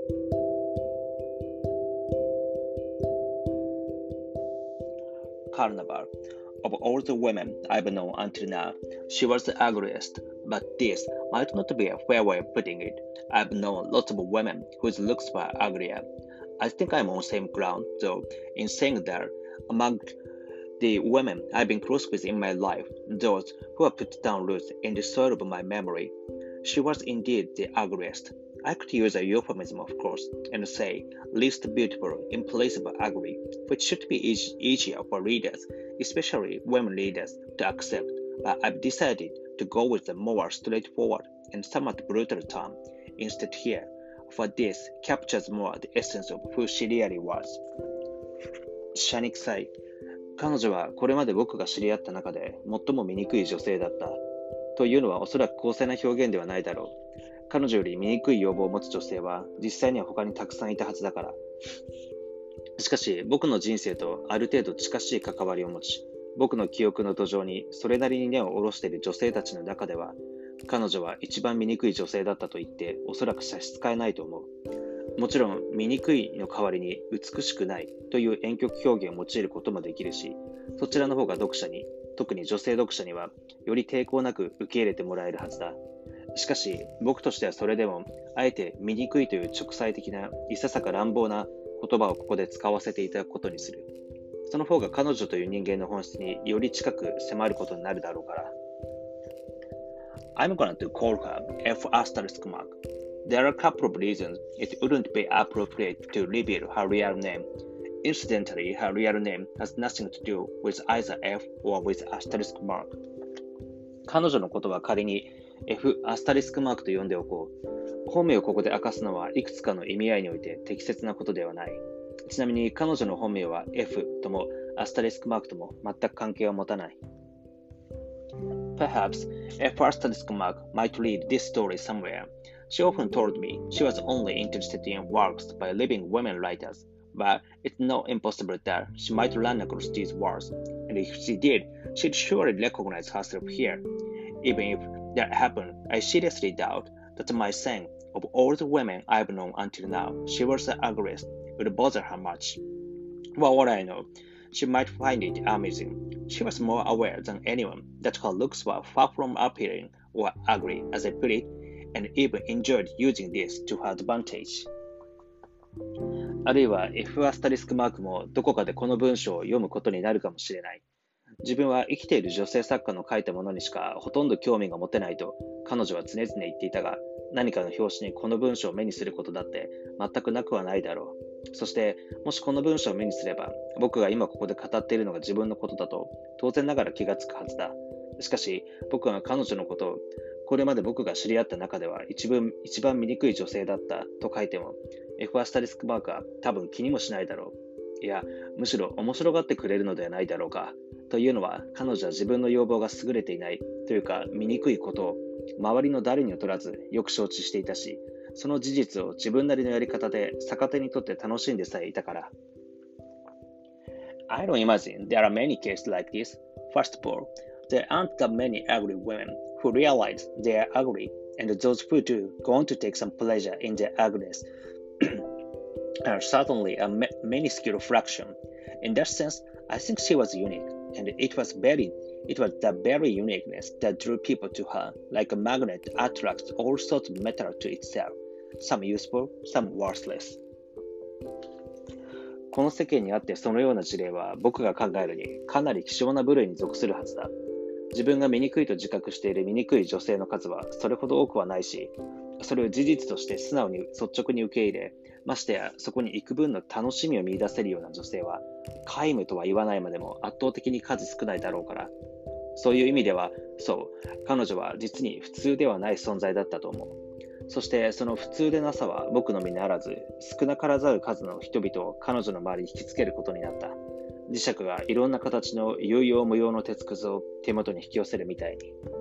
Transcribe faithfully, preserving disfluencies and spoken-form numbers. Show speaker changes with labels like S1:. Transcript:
S1: Carnival. Of all the women I've known until now, she was the ugliest, but this might not be a fair way of putting it. I've known lots of women whose looks were uglier. I think I'm on the same ground, though, in saying that among the women I've been close with in my life, those who have put down roots in the soil of my memory, she was indeed the ugliest. I could use a euphemism, of course, and say least beautiful in place of ugly, which should be easy, easier for readers, especially women readers, to accept, but I've decided to go with the more straightforward and somewhat brutal term instead here, for this captures more the essence of who she really was. シャニ臭い。彼女はこれまで僕が知り合った中で最も醜い女性だった。というのはおそらく公正な表現ではないだろう。彼女より醜い容貌を持つ女性は実際には他にたくさんいたはずだから。しかし僕の人生とある程度近しい関わりを持ち、僕の記憶の土壌にそれなりに根を下ろしている女性たちの中では、彼女は一番醜い女性だったと言っておそらく差し支えないと思う。もちろん醜いの代わりに美しくないという婉曲表現を用いることもできるし、そちらの方が読者に、特に女性読者にはより抵抗なく受け入れてもらえるはずだ。しかし僕としてはそれでもあえて醜いという直裁的ないささか乱暴な言葉をここで使わせていただくことにする。その方が彼女という人間の本質により近く迫ることになるだろうから。I'm going to call her F asterisk mark. There are a couple of reasons it wouldn't be appropriate to reveal her real name. Incidentally, her real name has nothing to do with either F or with asterisk mark. 彼女のことは仮に F アスタリスクマークと呼んでおこう。本名をここで明かすのはいくつかの意味合いにおいて適切なことではない。ちなみに彼女の本名は F ともアスタリスクマークとも全く関係を持たない。Perhaps F asterisk mark might read this story somewhere. She often told me she was only interested in works by living women writers, but it's not impossible that she might run across these works, and if she did, she'd surely recognize herself here. Even if that happened, I seriously doubt that my saying, of all the women I've known until now, she was the ugliest, would bother her much. For all I know, she might find it amusing. She was more aware than anyone that her looks were far from appealing or ugly, as I put it, and even enjoyed using this to her advantage. あるいは F アスタリスクマークもどこかでこの文章を読むことになるかもしれない。自分は生きている女性作家の書いたものにしかほとんど興味が持てないと彼女は常々言っていたが、何かの表紙にこの文章を目にすることだって全くなくはないだろう。そしてもしこの文章を目にすれば、僕が今ここで語っているのが自分のことだと当然ながら気がつくはずだ。しかし僕は彼女のことをこれまで僕が知り合った中では一番、一番醜い女性だったと書いても F アスタリスクマークは多分気にもしないだろう。いや、むしろ面白がってくれるのではないだろうか。というのは彼女は自分の要望が優れていないというか醜いことを周りの誰にも取らずよく承知していたし、その事実を自分なりのやり方で逆手にとって楽しんでさえいたから。I don't imagine there are many cases like this. First of all, there aren't that many ugly women who realize they are ugly, and those who do go on to take some pleasure in their ugliness are certainly a minuscule fraction. In that sense, I think she was unique, and it was very, it was the very uniqueness that drew people to her, like a magnet attracts all sorts of metal to itself, some useful, some worthless. この世間にあってそのような事例は僕が考えるにかなり希少な部類に属するはずだ。自分が醜いと自覚している醜い女性の数はそれほど多くはないし、それを事実として素直に率直に受け入れ、ましてやそこに幾分の楽しみを見出せるような女性は皆無とは言わないまでも圧倒的に数少ないだろうから、そういう意味ではそう、彼女は実に普通ではない存在だったと思う。そしてその普通でなさは僕の身にあらず、少なからざる数の人々を彼女の周りに引きつけることになった。磁石がいろんな形の有用無用の鉄くずを手元に引き寄せるみたいに。